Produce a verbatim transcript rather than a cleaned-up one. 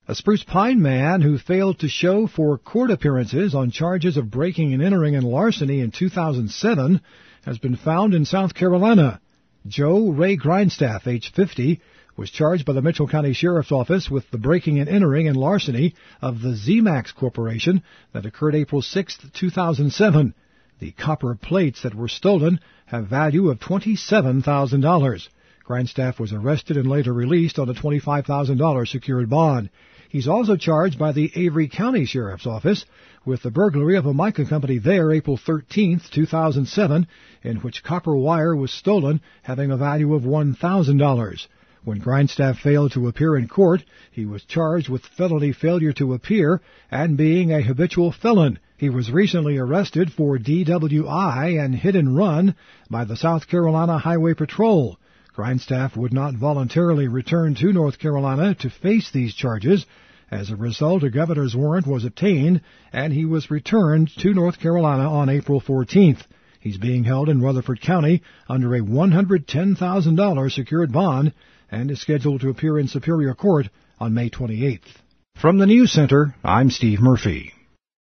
A Spruce Pine man who failed to show for court appearances on charges of breaking and entering and larceny in two thousand seven has been found in South Carolina. Joe Ray Grindstaff, age fifty, was charged by the Mitchell County Sheriff's Office with the breaking and entering and larceny of the Z-Max Corporation that occurred April sixth, two thousand seven. The copper plates that were stolen have value of twenty-seven thousand dollars. Grindstaff was arrested and later released on a twenty-five thousand dollars secured bond. He's also charged by the Avery County Sheriff's Office with the burglary of a mica company there April thirteenth, two thousand seven, in which copper wire was stolen, having a value of one thousand dollars. When Grindstaff failed to appear in court, he was charged with felony failure to appear and being a habitual felon. He was recently arrested for D W I and hit and run by the South Carolina Highway Patrol. Grindstaff would not voluntarily return to North Carolina to face these charges. As a result, a governor's warrant was obtained, and he was returned to North Carolina on April fourteenth. He's being held in Rutherford County under a one hundred ten thousand dollars secured bond and is scheduled to appear in Superior Court on May twenty-eighth. From the News Center, I'm Steve Murphy.